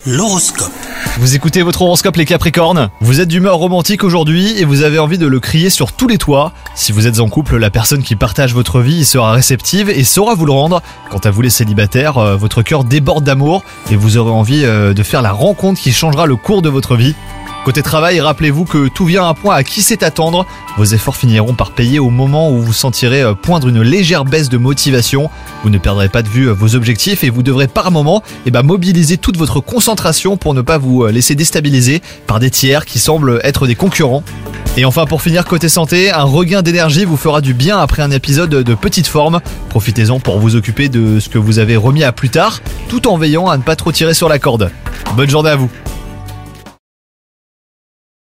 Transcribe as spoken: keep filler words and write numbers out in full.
L'horoscope. Vous écoutez votre horoscope les Capricornes. Vous êtes d'humeur romantique aujourd'hui et vous avez envie de le crier sur tous les toits. Si vous êtes en couple, la personne qui partage votre vie sera réceptive et saura vous le rendre. Quant à vous les célibataires, euh, votre cœur déborde d'amour et vous aurez envie euh, de faire la rencontre qui changera le cours de votre vie. Côté travail, rappelez-vous que tout vient à un point à qui sait attendre. Vos efforts finiront par payer au moment où vous sentirez poindre une légère baisse de motivation. Vous ne perdrez pas de vue vos objectifs et vous devrez par moment eh ben, mobiliser toute votre concentration pour ne pas vous laisser déstabiliser par des tiers qui semblent être des concurrents. Et enfin pour finir côté santé, un regain d'énergie vous fera du bien après un épisode de petite forme. Profitez-en pour vous occuper de ce que vous avez remis à plus tard, tout en veillant à ne pas trop tirer sur la corde. Bonne journée à vous.